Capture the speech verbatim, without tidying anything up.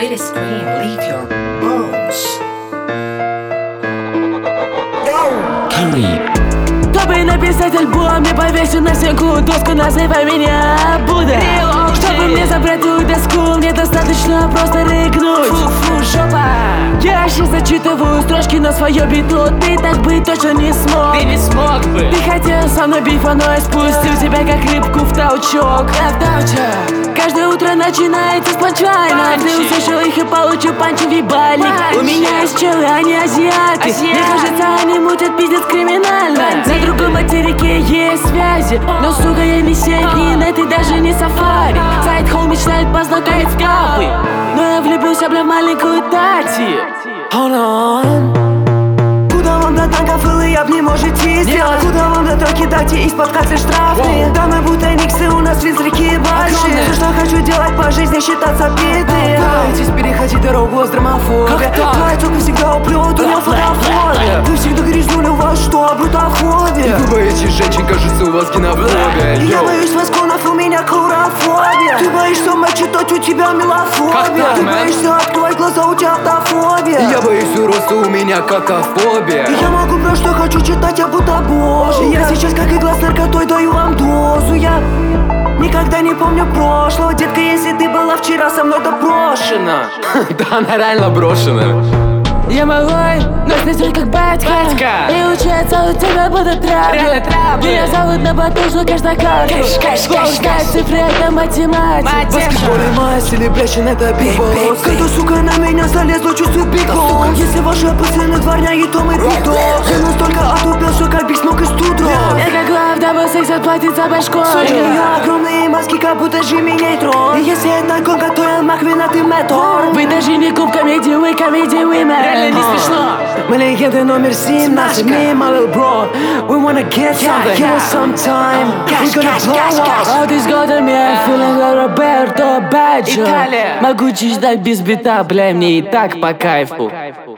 really scream, leave your bones. Carry. Чтобы написать альбом, я повесю на стенку доску, называй меня Будда. Чтобы мне забрать твою доску, мне достаточно просто рыгнуть. Фу-фу, жопа. Я сейчас зачитываю строчки на свое битло. Ты так быть точно не смог. Ты не смог бы. Ты хотел со мной бифа, но я спустил тебя как рыбку в толчок. Каждое утро начинается с панчлайна. Ты услышал их и получил панчи в ебальник. У меня есть челы, они азиаты. Мне кажется, они мутят пиздец криминально. На другом материке есть связи, но, сука, я не Сенькин, ты даже не сафари. Сайт хоу мечтает познакомить с капой, но я влюбился, бля, в маленькую Тати. Hold on. Куда вам до танков, и лейап не можете сделать? Куда вам до тройки дайте из-под кассы штрафные? Дамы будто никсы, у нас вид реки большие. Все, что хочу делать по жизни, считаться бедные. Пытаетесь переходить дорогу с драмофобией. Твоя тёлка всегда уплёт, у неё фотофобия. Вы всегда грязнули, у вас что, брутофобия? Вы боитесь женщин, кажется, у вас генофобия. Я боюсь восконов, у меня клорофобия. Ты боишься мочитать, у тебя мелофобия. Ты боишься открывать глаза, у тебя автофобия. Я боюсь уроста, у меня какофобия. Я могу про что хочу читать, я будто боже. Я сейчас как игла с наркотой даю вам дозу. Я никогда не помню прошлого. Детка, если ты была вчера со мной, то брошена. Да, она реально брошена. Я малой, но снизу как батька. И учиться у тебя будут трабли. Меня зовут на батушну, кэш на карту. Голос знает цифры, это математика. Баскетбол и моя селебрейшн, это биг босс. Когда, сука, на меня залезла, чувствую биг босс. Если ваши пацаны дворняги, то мы биг дос. Я настолько отупел, что как Биг Смок из Тудро. Я как глав, дабл секс отплатит за башкой. Я огромные маски, как будто Джимми Нейтрон. И если это гонка, то я Маквин, а ты Метор. Вы даже не куб комедии, вы комедии, вы мэр. Не смешно. Мы легенды номер семнадцать, me and my little bro. We wanna get something, give us some time. We gonna blow up. All these golden men, feeling like Roberto Baggio. Могу ждать без бита, бля, мне и так по кайфу.